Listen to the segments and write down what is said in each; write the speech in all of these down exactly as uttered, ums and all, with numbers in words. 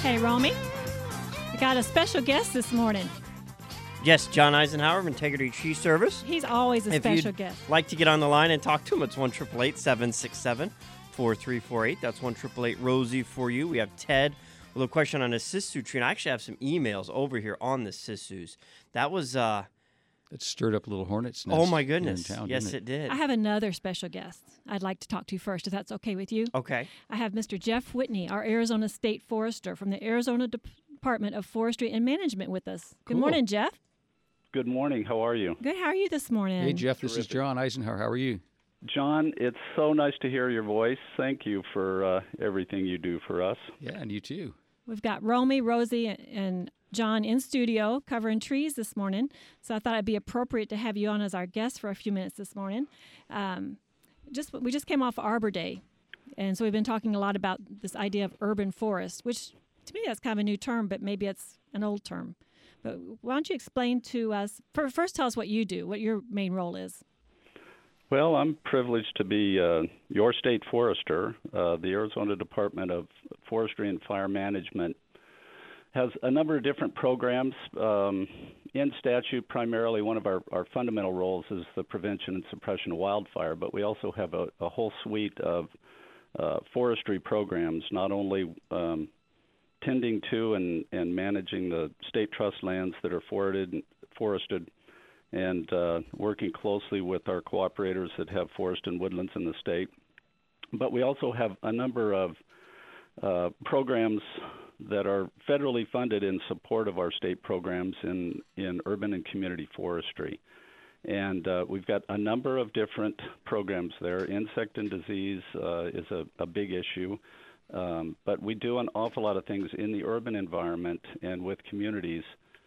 Hey, Romy, we got a special guest this morning. Yes, John Eisenhower of Integrity Tree Service. He's always a if special you'd guest. like to get on the line and talk to him, it's one eight eight eight, seven six seven, four three four eight. That's one eight eight eight, Rosie for you. We have Ted with a question on a sisu tree, and I actually have some emails over here on the sisus. That was... uh It stirred up a little hornet's nest. Oh, my here in goodness. town, Yes, didn't it did. I have another special guest I'd like to talk to first, if that's okay with you. Okay. I have Mister Jeff Whitney, our Arizona State Forester from the Arizona Department of Forestry and Management with us. Good Cool. morning, Jeff. Good morning. How are you? Good. How are you this morning? Hey, Jeff, this is Terrific. John Eisenhower. How are you? John, it's so nice to hear your voice. Thank you for uh, everything you do for us. Yeah, and you too. We've got Romy, Rosie, and John in studio covering trees this morning, so I thought it'd be appropriate to have you on as our guest for a few minutes this morning. Um, just we just came off Arbor Day, and so we've been talking a lot about this idea of urban forest, which to me that's kind of a new term, but maybe it's an old term. But why don't you explain to us, first tell us what you do, what your main role is. Well, I'm privileged to be uh, your state forester. Uh, the Arizona Department of Forestry and Fire Management has a number of different programs. Um, in statute, primarily one of our, our fundamental roles is the prevention and suppression of wildfire, but we also have a, a whole suite of uh, forestry programs, not only um, tending to and, and managing the state trust lands that are forested, forested and uh, working closely with our cooperators that have forest and woodlands in the state. But we also have a number of uh, programs that are federally funded in support of our state programs in, in urban and community forestry. And uh, we've got a number of different programs there. Insect and disease uh, is a, a big issue. Um, but we do an awful lot of things in the urban environment and with communities.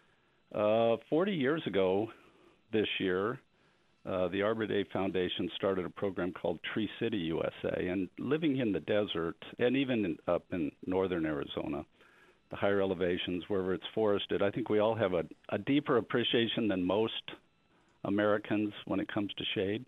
Uh, forty years ago this year, uh, the Arbor Day Foundation started a program called Tree City U S A. And living in the desert, and even in, up in northern Arizona, the higher elevations, wherever it's forested, I think we all have a, a deeper appreciation than most Americans when it comes to shade.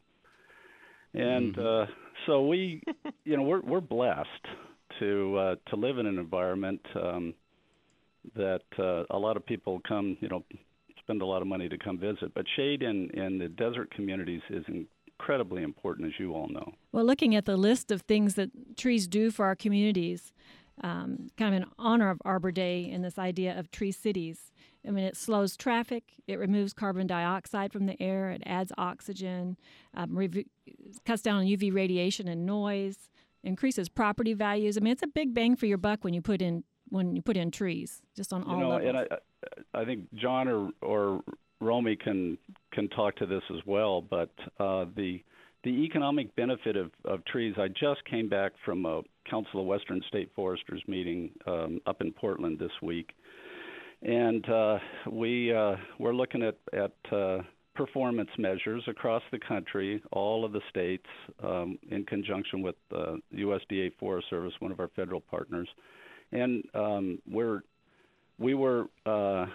And Mm-hmm. uh, so we, you know, we're we're blessed to uh, to live in an environment um, that uh, a lot of people come, you know, spend a lot of money to come visit. But shade in, in the desert communities is incredibly important, as you all know. Well, looking at the list of things that trees do for our communities, um, kind of in honor of Arbor Day and this idea of tree cities, I mean, it slows traffic, it removes carbon dioxide from the air, it adds oxygen, um, rev- cuts down on U V radiation and noise, increases property values. I mean, it's a big bang for your buck when you put in when you put in trees, just on You all know, levels. and I, I think John or or Romy can can talk to this as well. But uh, the the economic benefit of, of trees. I just came back from a Council of Western State Foresters meeting um, up in Portland this week, and uh, we uh, we're looking at at uh, performance measures across the country, all of the states, um, in conjunction with uh, U S D A Forest Service, one of our federal partners. And um, we're, we were uh,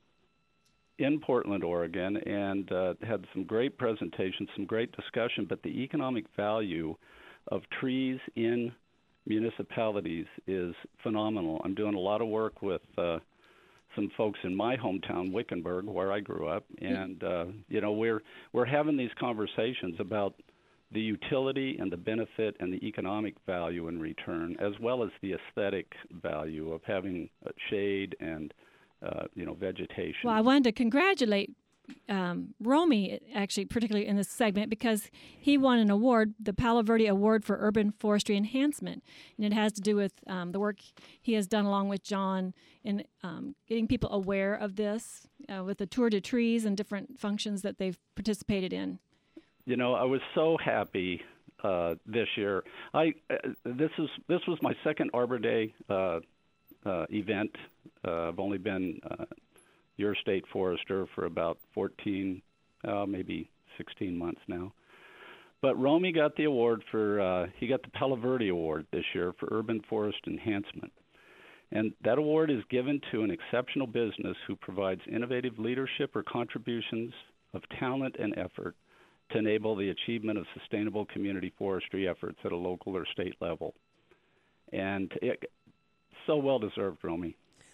in Portland, Oregon, and uh, had some great presentations, some great discussion, but the economic value of trees in municipalities is phenomenal. I'm doing a lot of work with uh, some folks in my hometown, Wickenburg, where I grew up, and uh, you know we're we're having these conversations about the utility and the benefit and the economic value in return, as well as the aesthetic value of having uh, shade and uh, you know vegetation. Well, I wanted to congratulate um, Romy, actually, particularly in this segment, because he won an award, the Palo Verde Award for Urban Forestry Enhancement, and it has to do with um, the work he has done along with John in um, getting people aware of this uh, with the Tour de Trees and different functions that they've participated in. You know, I was so happy uh, this year. I uh, this is this was my second Arbor Day uh, uh, event. Uh, I've only been uh, your state forester for about fourteen, uh, maybe sixteen months now. But Romy got the award for uh, he got the Palo Verde Award this year for urban forest enhancement, and that award is given to an exceptional business who provides innovative leadership or contributions of talent and effort to enable the achievement of sustainable community forestry efforts at a local or state level. And it, so well deserved, Romy.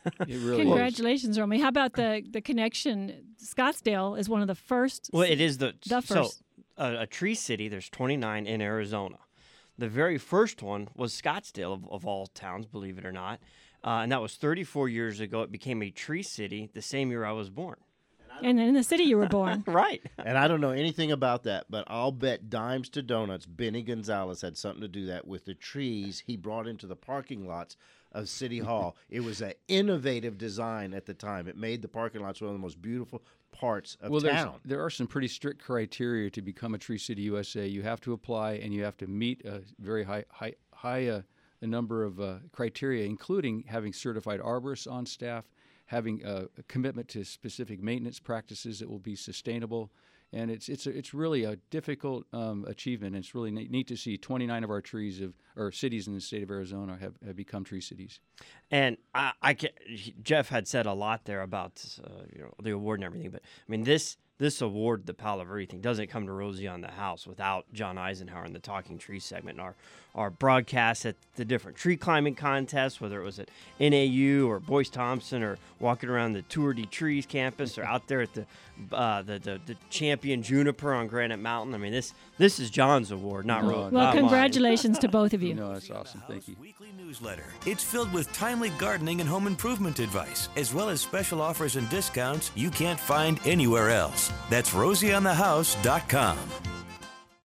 It really is. Congratulations, Romy. How about the, the connection? Scottsdale is one of the first. Well, it is the, the so first. a, a tree city. There's twenty-nine in Arizona. The very first one was Scottsdale, of, of all towns, believe it or not. Uh, and that was thirty-four years ago. It became a tree city the same year I was born. And in the city you were born. Right. And I don't know anything about that, but I'll bet dimes to donuts Benny Gonzalez had something to do that with the trees he brought into the parking lots of City Hall. It was an innovative design at the time. It made the parking lots one of the most beautiful parts of well, there's- town. there are some pretty strict criteria to become a Tree City U S A. You have to apply, and you have to meet a very high, high, high uh, a number of uh, criteria, including having certified arborists on staff, having a, a commitment to specific maintenance practices that will be sustainable. And it's it's a, it's really a difficult um, achievement. And it's really neat, neat to see twenty-nine of our trees of or cities in the state of Arizona have, have become tree cities. And I, I can, Jeff had said a lot there about uh, you know the award and everything, but I mean this this award, the Pal of Everything, doesn't come to Rosie on the House without John Eisenhower in the Talking Tree segment. And our our broadcasts at the different tree climbing contests, whether it was at N A U or Boyce Thompson or walking around the Tour de Trees campus or out there at the uh, the, the the Champion Juniper on Granite Mountain. I mean this this is John's award, not No, Rosie. Well, not mine. congratulations to both of you. No, that's awesome. Thank you. Weekly newsletter. It's filled with timely gardening and home improvement advice, as well as special offers and discounts you can't find anywhere else. That's rosie on the house dot com.